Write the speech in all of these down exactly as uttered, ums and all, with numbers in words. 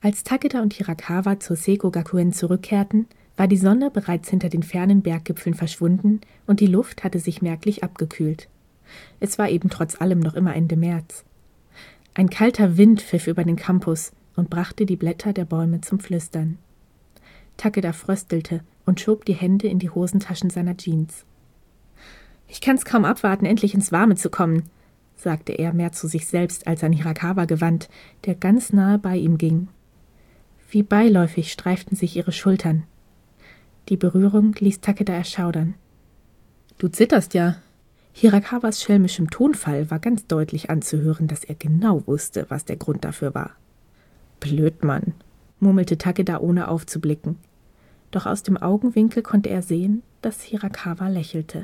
Als Takeda und Hirakawa zur Seiko-Gakuen zurückkehrten, war die Sonne bereits hinter den fernen Berggipfeln verschwunden und die Luft hatte sich merklich abgekühlt. Es war eben trotz allem noch immer Ende März. Ein kalter Wind pfiff über den Campus und brachte die Blätter der Bäume zum Flüstern. Takeda fröstelte und schob die Hände in die Hosentaschen seiner Jeans. »Ich kann's kaum abwarten, endlich ins Warme zu kommen«, sagte er mehr zu sich selbst als an Hirakawa gewandt, der ganz nahe bei ihm ging. Wie beiläufig streiften sich ihre Schultern. Die Berührung ließ Takeda erschaudern. »Du zitterst ja.« Hirakawas schelmischem Tonfall war ganz deutlich anzuhören, dass er genau wusste, was der Grund dafür war. »Blödmann«, murmelte Takeda, ohne aufzublicken. Doch aus dem Augenwinkel konnte er sehen, dass Hirakawa lächelte.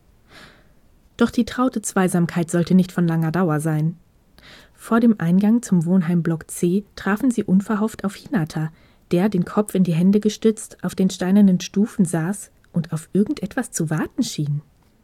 Doch die traute Zweisamkeit sollte nicht von langer Dauer sein. Vor dem Eingang zum Wohnheimblock C trafen sie unverhofft auf Hinata, der, den Kopf in die Hände gestützt, auf den steinernen Stufen saß und auf irgendetwas zu warten schien.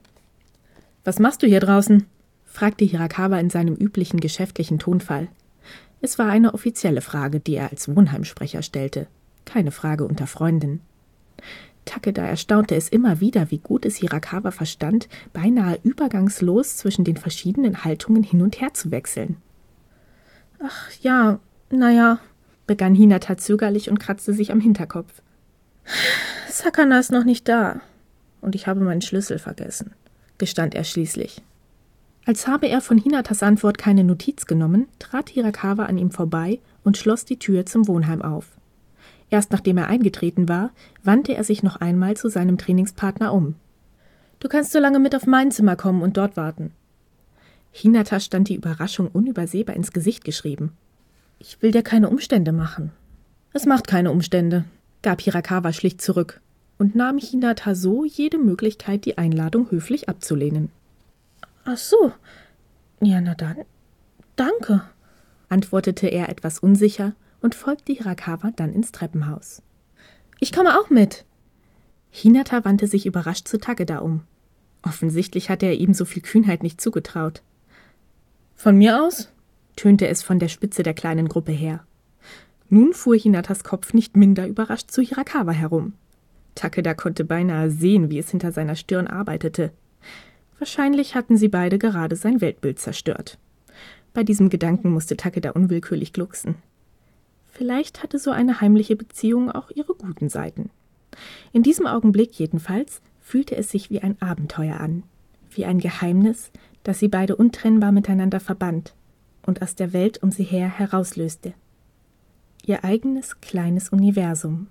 »Was machst du hier draußen?« fragte Hirakawa in seinem üblichen geschäftlichen Tonfall. Es war eine offizielle Frage, die er als Wohnheimsprecher stellte, keine Frage unter Freunden. Takeda erstaunte es immer wieder, wie gut es Hirakawa verstand, beinahe übergangslos zwischen den verschiedenen Haltungen hin und her zu wechseln. »Ach ja, naja«, begann Hinata zögerlich und kratzte sich am Hinterkopf. »Sakana ist noch nicht da und ich habe meinen Schlüssel vergessen«, gestand er schließlich. Als habe er von Hinatas Antwort keine Notiz genommen, trat Hirakawa an ihm vorbei und schloss die Tür zum Wohnheim auf. Erst nachdem er eingetreten war, wandte er sich noch einmal zu seinem Trainingspartner um. »Du kannst so lange mit auf mein Zimmer kommen und dort warten.« Hinata stand die Überraschung unübersehbar ins Gesicht geschrieben. »Ich will dir keine Umstände machen.« »Es macht keine Umstände«, gab Hirakawa schlicht zurück und nahm Hinata so jede Möglichkeit, die Einladung höflich abzulehnen. »Ach so, ja, na dann, danke«, antwortete er etwas unsicher und folgte Hirakawa dann ins Treppenhaus. »Ich komme auch mit.« Hinata wandte sich überrascht zu Takeda um. Offensichtlich hatte er ihm so viel Kühnheit nicht zugetraut. »Von mir aus?« tönte es von der Spitze der kleinen Gruppe her. Nun fuhr Hinatas Kopf nicht minder überrascht zu Hirakawa herum. Takeda konnte beinahe sehen, wie es hinter seiner Stirn arbeitete. Wahrscheinlich hatten sie beide gerade sein Weltbild zerstört. Bei diesem Gedanken musste Takeda unwillkürlich glucksen. Vielleicht hatte so eine heimliche Beziehung auch ihre guten Seiten. In diesem Augenblick jedenfalls fühlte es sich wie ein Abenteuer an, wie ein Geheimnis, das sie beide untrennbar miteinander verband und aus der Welt um sie her herauslöste. Ihr eigenes kleines Universum.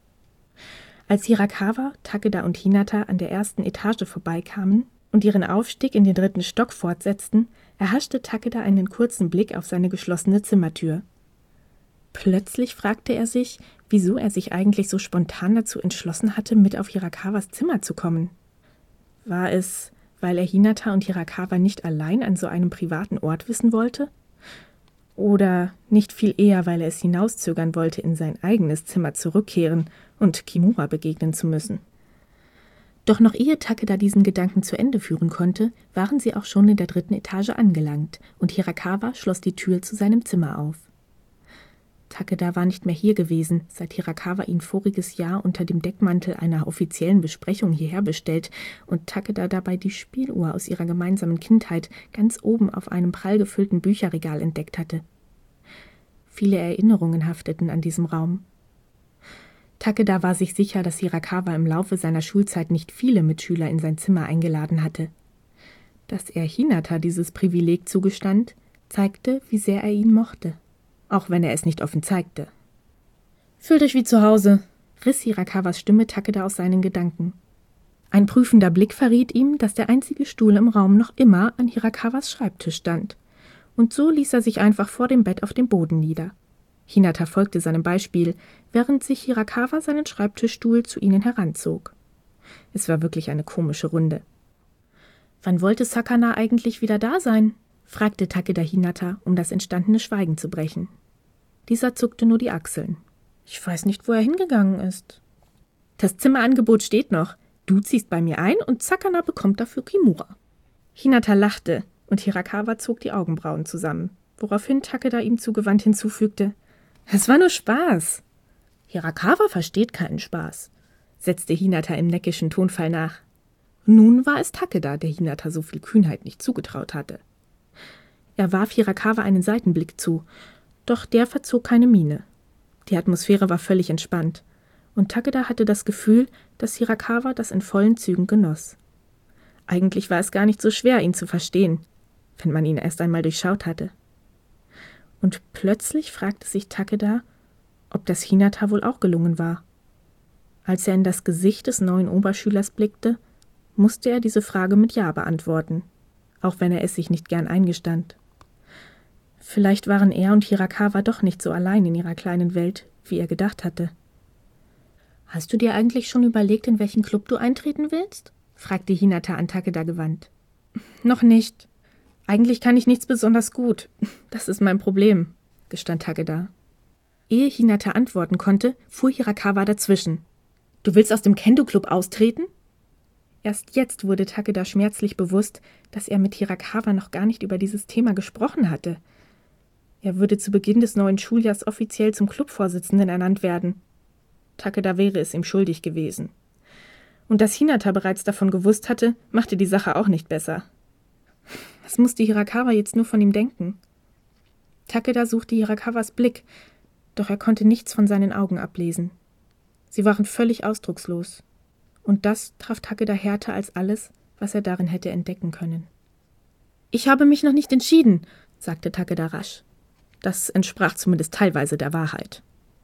Als Hirakawa, Takeda und Hinata an der ersten Etage vorbeikamen und ihren Aufstieg in den dritten Stock fortsetzten, erhaschte Takeda einen kurzen Blick auf seine geschlossene Zimmertür. Plötzlich fragte er sich, wieso er sich eigentlich so spontan dazu entschlossen hatte, mit auf Hirakawas Zimmer zu kommen. War es, weil er Hinata und Hirakawa nicht allein an so einem privaten Ort wissen wollte? Oder nicht viel eher, weil er es hinauszögern wollte, in sein eigenes Zimmer zurückkehren und Kimura begegnen zu müssen? Doch noch ehe Takeda diesen Gedanken zu Ende führen konnte, waren sie auch schon in der dritten Etage angelangt und Hirakawa schloss die Tür zu seinem Zimmer auf. Takeda war nicht mehr hier gewesen, seit Hirakawa ihn voriges Jahr unter dem Deckmantel einer offiziellen Besprechung hierher bestellt und Takeda dabei die Spieluhr aus ihrer gemeinsamen Kindheit ganz oben auf einem prall gefüllten Bücherregal entdeckt hatte. Viele Erinnerungen hafteten an diesem Raum. Takeda war sich sicher, dass Hirakawa im Laufe seiner Schulzeit nicht viele Mitschüler in sein Zimmer eingeladen hatte. Dass er Hinata dieses Privileg zugestand, zeigte, wie sehr er ihn mochte. Auch wenn er es nicht offen zeigte. »Fühlt euch wie zu Hause«, riss Hirakawas Stimme Takeda aus seinen Gedanken. Ein prüfender Blick verriet ihm, dass der einzige Stuhl im Raum noch immer an Hirakawas Schreibtisch stand. Und so ließ er sich einfach vor dem Bett auf dem Boden nieder. Hinata folgte seinem Beispiel, während sich Hirakawa seinen Schreibtischstuhl zu ihnen heranzog. Es war wirklich eine komische Runde. »Wann wollte Sakana eigentlich wieder da sein?« fragte Takeda Hinata, um das entstandene Schweigen zu brechen. Dieser zuckte nur die Achseln. »Ich weiß nicht, wo er hingegangen ist.« »Das Zimmerangebot steht noch. Du ziehst bei mir ein und Sakana bekommt dafür Kimura.« Hinata lachte und Hirakawa zog die Augenbrauen zusammen, woraufhin Takeda ihm zugewandt hinzufügte: Es war nur Spaß. Hirakawa versteht keinen Spaß, setzte Hinata im neckischen Tonfall nach. Nun war es Takeda, der Hinata so viel Kühnheit nicht zugetraut hatte. Er warf Hirakawa einen Seitenblick zu, doch der verzog keine Miene. Die Atmosphäre war völlig entspannt, und Takeda hatte das Gefühl, dass Hirakawa das in vollen Zügen genoss. Eigentlich war es gar nicht so schwer, ihn zu verstehen, wenn man ihn erst einmal durchschaut hatte. Und plötzlich fragte sich Takeda, ob das Hinata wohl auch gelungen war. Als er in das Gesicht des neuen Oberschülers blickte, musste er diese Frage mit Ja beantworten, auch wenn er es sich nicht gern eingestand. Vielleicht waren er und Hirakawa doch nicht so allein in ihrer kleinen Welt, wie er gedacht hatte. »Hast du dir eigentlich schon überlegt, in welchen Club du eintreten willst?« fragte Hinata an Takeda gewandt. »Noch nicht. Eigentlich kann ich nichts besonders gut. Das ist mein Problem«, gestand Takeda. Ehe Hinata antworten konnte, fuhr Hirakawa dazwischen. »Du willst aus dem Kendo-Club austreten?« Erst jetzt wurde Takeda schmerzlich bewusst, dass er mit Hirakawa noch gar nicht über dieses Thema gesprochen hatte. Er würde zu Beginn des neuen Schuljahrs offiziell zum Clubvorsitzenden ernannt werden. Takeda wäre es ihm schuldig gewesen. Und dass Hinata bereits davon gewusst hatte, machte die Sache auch nicht besser. Was musste Hirakawa jetzt nur von ihm denken? Takeda suchte Hirakawas Blick, doch er konnte nichts von seinen Augen ablesen. Sie waren völlig ausdruckslos. Und das traf Takeda härter als alles, was er darin hätte entdecken können. »Ich habe mich noch nicht entschieden«, sagte Takeda rasch. Das entsprach zumindest teilweise der Wahrheit.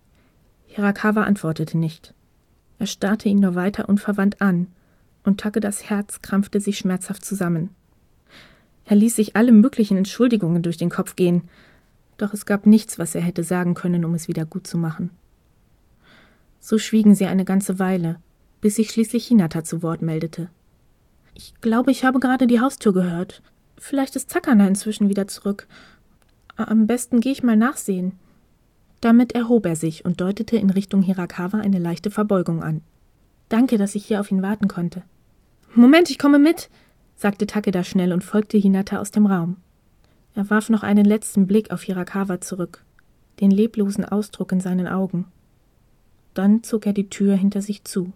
Hirakawa antwortete nicht. Er starrte ihn nur weiter unverwandt an, und Takedas Herz krampfte sich schmerzhaft zusammen. Er ließ sich alle möglichen Entschuldigungen durch den Kopf gehen, doch es gab nichts, was er hätte sagen können, um es wieder gut zu machen. So schwiegen sie eine ganze Weile, bis sich schließlich Hinata zu Wort meldete. »Ich glaube, ich habe gerade die Haustür gehört. Vielleicht ist Sakana inzwischen wieder zurück. Am besten gehe ich mal nachsehen.« Damit erhob er sich und deutete in Richtung Hirakawa eine leichte Verbeugung an. »Danke, dass ich hier auf ihn warten konnte.« »Moment, ich komme mit«, sagte Takeda schnell und folgte Hinata aus dem Raum. Er warf noch einen letzten Blick auf Hirakawa zurück, den leblosen Ausdruck in seinen Augen. Dann zog er die Tür hinter sich zu.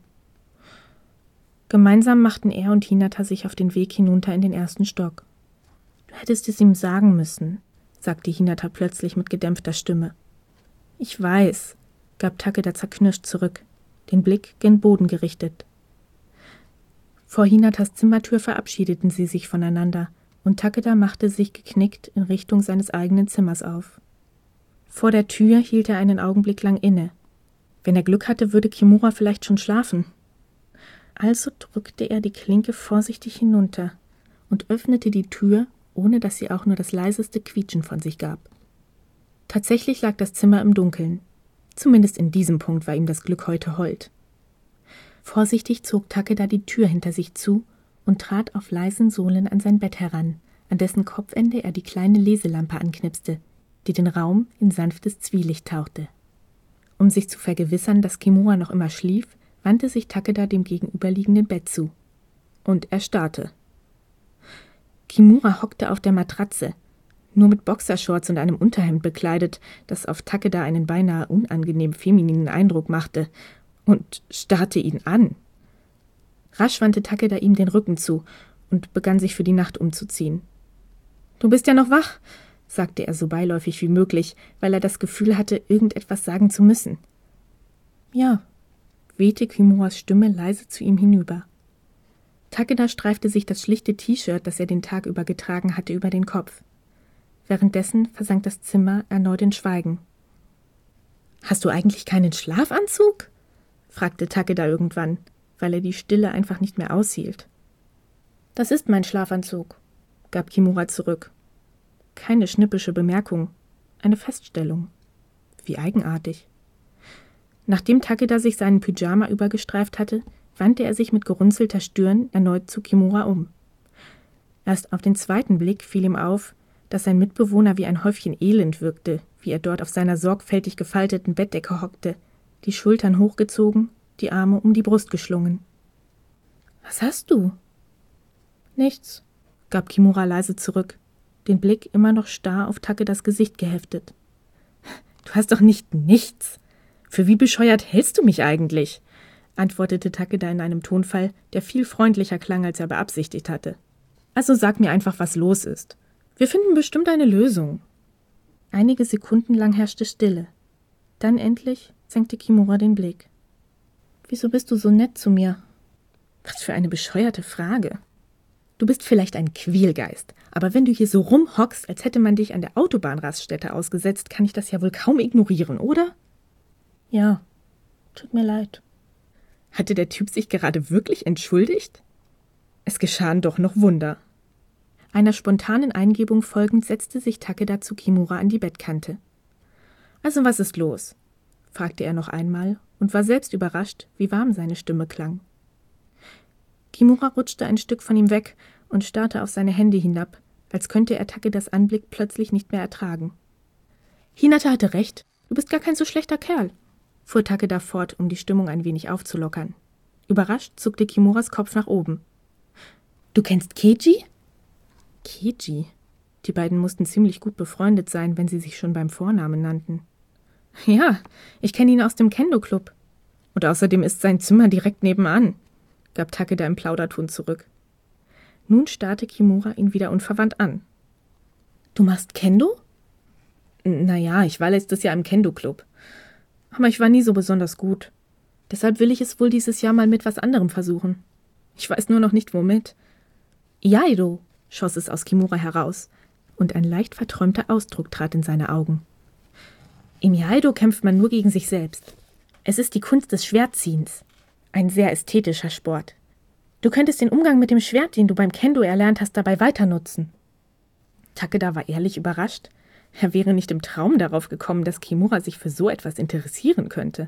Gemeinsam machten er und Hinata sich auf den Weg hinunter in den ersten Stock. »Du hättest es ihm sagen müssen«, sagte Hinata plötzlich mit gedämpfter Stimme. »Ich weiß«, gab Takeda zerknirscht zurück, den Blick gen Boden gerichtet. Vor Hinatas Zimmertür verabschiedeten sie sich voneinander, und Takeda machte sich geknickt in Richtung seines eigenen Zimmers auf. Vor der Tür hielt er einen Augenblick lang inne. Wenn er Glück hatte, würde Kimura vielleicht schon schlafen. Also drückte er die Klinke vorsichtig hinunter und öffnete die Tür, ohne dass sie auch nur das leiseste Quietschen von sich gab. Tatsächlich lag das Zimmer im Dunkeln. Zumindest in diesem Punkt war ihm das Glück heute hold. Vorsichtig zog Takeda die Tür hinter sich zu und trat auf leisen Sohlen an sein Bett heran, an dessen Kopfende er die kleine Leselampe anknipste, die den Raum in sanftes Zwielicht tauchte. Um sich zu vergewissern, dass Kimura noch immer schlief, wandte sich Takeda dem gegenüberliegenden Bett zu. Und er starrte. Kimura hockte auf der Matratze, nur mit Boxershorts und einem Unterhemd bekleidet, das auf Takeda einen beinahe unangenehm femininen Eindruck machte, und starrte ihn an. Rasch wandte Takeda ihm den Rücken zu und begann sich für die Nacht umzuziehen. »Du bist ja noch wach«, sagte er so beiläufig wie möglich, weil er das Gefühl hatte, irgendetwas sagen zu müssen. »Ja«, wehte Kimuras Stimme leise zu ihm hinüber. Takeda streifte sich das schlichte T-Shirt, das er den Tag über getragen hatte, über den Kopf. Währenddessen versank das Zimmer erneut in Schweigen. »Hast du eigentlich keinen Schlafanzug?« fragte Takeda irgendwann, weil er die Stille einfach nicht mehr aushielt. »Das ist mein Schlafanzug«, gab Kimura zurück. Keine schnippische Bemerkung, eine Feststellung. Wie eigenartig. Nachdem Takeda sich seinen Pyjama übergestreift hatte, wandte er sich mit gerunzelter Stirn erneut zu Kimura um. Erst auf den zweiten Blick fiel ihm auf, dass sein Mitbewohner wie ein Häufchen Elend wirkte, wie er dort auf seiner sorgfältig gefalteten Bettdecke hockte, die Schultern hochgezogen, die Arme um die Brust geschlungen. »Was hast du?« »Nichts«, gab Kimura leise zurück, den Blick immer noch starr auf Takedas Gesicht geheftet. Du hast doch nicht nichts. Für wie bescheuert hältst du mich eigentlich?« antwortete Takeda in einem Tonfall, der viel freundlicher klang, als er beabsichtigt hatte. »Also sag mir einfach, was los ist. Wir finden bestimmt eine Lösung.« Einige Sekunden lang herrschte Stille. Dann endlich senkte Kimura den Blick. »Wieso bist du so nett zu mir?« »Was für eine bescheuerte Frage. Du bist vielleicht ein Quälgeist, aber wenn du hier so rumhockst, als hätte man dich an der Autobahnraststätte ausgesetzt, kann ich das ja wohl kaum ignorieren, oder?« »Ja, tut mir leid.« Hatte der Typ sich gerade wirklich entschuldigt? Es geschahen doch noch Wunder. Einer spontanen Eingebung folgend setzte sich Takeda zu Kimura an die Bettkante. »Also was ist los?« fragte er noch einmal und war selbst überrascht, wie warm seine Stimme klang. Kimura rutschte ein Stück von ihm weg und starrte auf seine Hände hinab, als könnte er Takedas Anblick plötzlich nicht mehr ertragen. »Hinata hatte recht, du bist gar kein so schlechter Kerl«, fuhr Takeda fort, um die Stimmung ein wenig aufzulockern. Überrascht zuckte Kimuras Kopf nach oben. »Du kennst Keiji?« Keiji? Die beiden mussten ziemlich gut befreundet sein, wenn sie sich schon beim Vornamen nannten. »Ja, ich kenne ihn aus dem Kendo-Club. Und außerdem ist sein Zimmer direkt nebenan«, gab Takeda im Plauderton zurück. Nun starrte Kimura ihn wieder unverwandt an. »Du machst Kendo?« »Naja, ich war letztes Jahr im Kendo-Club. Aber ich war nie so besonders gut. Deshalb will ich es wohl dieses Jahr mal mit was anderem versuchen. Ich weiß nur noch nicht, womit.« »Iaido«, schoss es aus Kimura heraus, und ein leicht verträumter Ausdruck trat in seine Augen. »Im Iaido kämpft man nur gegen sich selbst. Es ist die Kunst des Schwertziehens. Ein sehr ästhetischer Sport. Du könntest den Umgang mit dem Schwert, den du beim Kendo erlernt hast, dabei weiter nutzen.« Takeda war ehrlich überrascht. Er wäre nicht im Traum darauf gekommen, dass Kimura sich für so etwas interessieren könnte.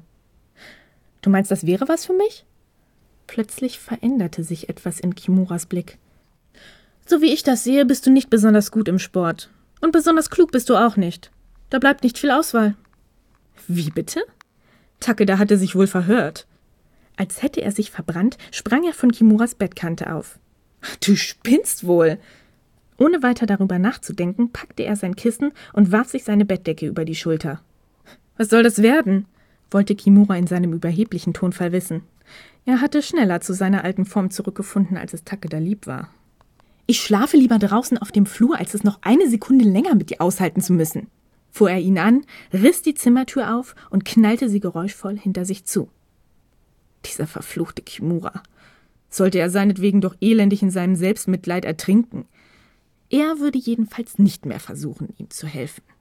»Du meinst, das wäre was für mich?« Plötzlich veränderte sich etwas in Kimuras Blick. »So wie ich das sehe, bist du nicht besonders gut im Sport. Und besonders klug bist du auch nicht. Da bleibt nicht viel Auswahl.« »Wie bitte?« Takeda hatte sich wohl verhört. Als hätte er sich verbrannt, sprang er von Kimuras Bettkante auf. »Du spinnst wohl!« Ohne weiter darüber nachzudenken, packte er sein Kissen und warf sich seine Bettdecke über die Schulter. »Was soll das werden?« wollte Kimura in seinem überheblichen Tonfall wissen. Er hatte schneller zu seiner alten Form zurückgefunden, als es Takeda lieb war. »Ich schlafe lieber draußen auf dem Flur, als es noch eine Sekunde länger mit dir aushalten zu müssen«, fuhr er ihn an, riss die Zimmertür auf und knallte sie geräuschvoll hinter sich zu. Dieser verfluchte Kimura. Sollte er seinetwegen doch elendig in seinem Selbstmitleid ertrinken. Er würde jedenfalls nicht mehr versuchen, ihm zu helfen.